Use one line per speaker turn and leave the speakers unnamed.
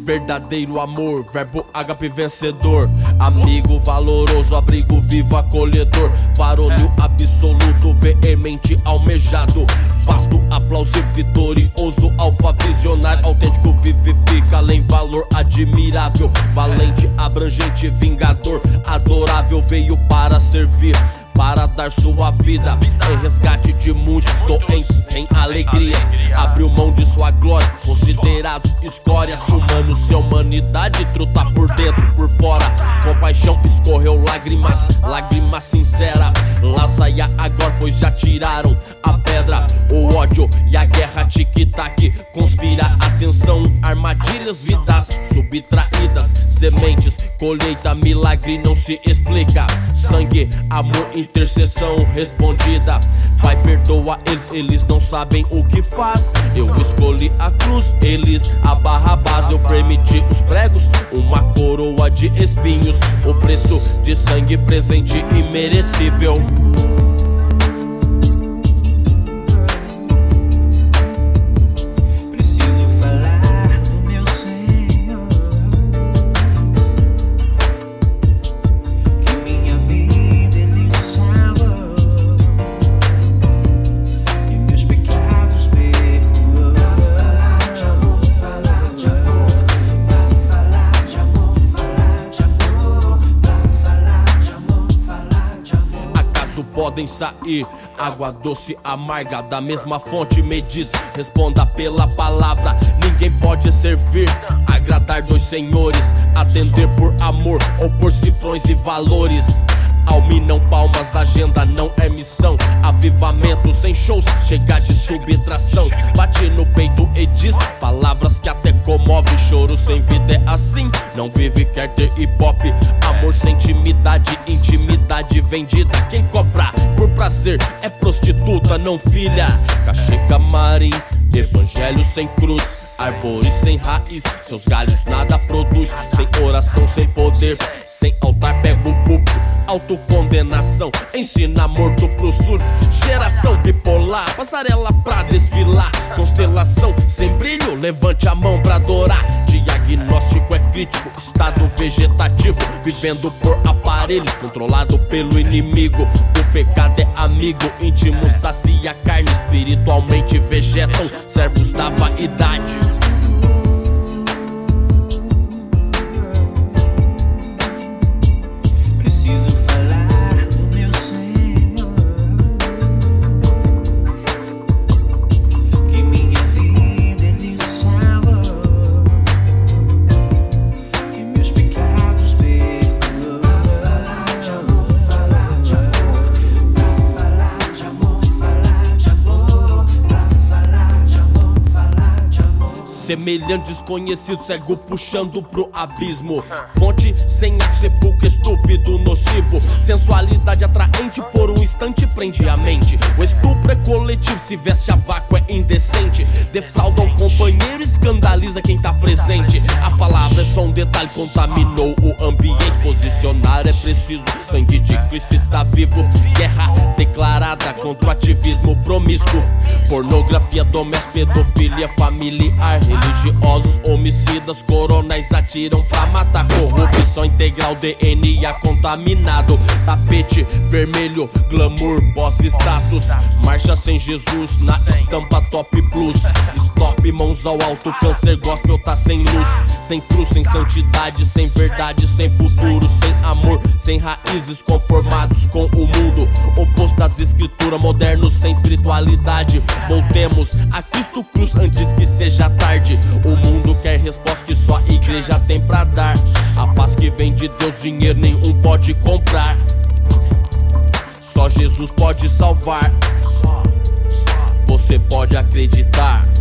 verdadeiro amor, verbo HP vencedor, amigo valoroso, abrigo vivo, acolhedor, varonil absoluto, veemente almejado, vasto, aplausivo, vitorioso, alfa visionário, autêntico, vivifica, além valor admirável, valente, abrangente, vingador, adorável, veio para servir, para dar sua vida em resgate de muitos doentes sem alegrias. Abriu mão de sua glória, considerados escórias, humanos sem humanidade, truta por dentro, por fora. Compaixão escorreu lágrimas, lágrima sincera. Laça-ia agora, pois já tiraram a pedra. O ódio e a guerra, tic-tac, conspira atenção. Armadilhas, vidas subtraídas, sementes, colheita, milagre não se explica. Sangue, amor, intercessão respondida. Pai, perdoa eles, eles não sabem o que faz. Eu escolhi a cruz, eles a Barrabás. Eu permiti os pregos, uma coroa de espinhos, o preço de sangue presente imerecível. Podem sair água doce, amarga, da mesma fonte me diz, responda pela palavra. Ninguém pode servir, agradar dois senhores, atender por amor ou por cifrões e valores. Alme não palmas, agenda não é missão. Avivamento sem shows, chega de subtração. Bate no peito e diz palavras que até comove. Choro sem vida é assim, não vive, quer ter hip hop. Amor sem intimidade, intimidade vendida. Quem cobra por prazer é prostituta, não filha. Cachê camarim, evangelho sem cruz, árvore sem raiz, seus galhos nada produz. Sem oração, sem poder, sem altar pega o púlpito. Autocondenação, ensina morto pro surdo. Geração bipolar, passarela pra desfilar. Constelação sem brilho, levante a mão pra adorar. Diagnóstico é crítico, estado vegetativo, vivendo por aparelhos, controlado pelo inimigo. O pecado é amigo, íntimo sacia a carne. Espiritualmente vegetam, servos da vaidade. Semelhante desconhecido, cego puxando pro abismo. Fonte sem ato, sepulcro estúpido, nocivo. Sensualidade atraente, por um instante prende a mente. O estupro é coletivo, se veste a vácuo é indecente. Defrauda o companheiro, escandaliza quem tá presente. A palavra é só um detalhe, contaminou o ambiente. Posicionar é preciso, sangue de Cristo está vivo. Guerra declarada contra o ativismo promíscuo. Pornografia doméstica, pedofilia familiar. Religiosos, homicidas, coronéis atiram pra matar. Corrupção integral, DNA contaminado. Tapete vermelho, glamour, boss status. Marcha sem Jesus, na estampa top plus. Stop, mãos ao alto, câncer gospel tá sem luz. Sem cruz, sem santidade, sem verdade, sem futuro. Sem amor, sem raízes, conformados com o mundo. Oposto das escrituras, modernos sem espiritualidade. Voltemos a Cristo cruz antes que seja tarde. O mundo quer resposta que só a igreja tem pra dar. A paz que vem de Deus, dinheiro nenhum pode comprar. Só Jesus pode salvar. Você pode acreditar.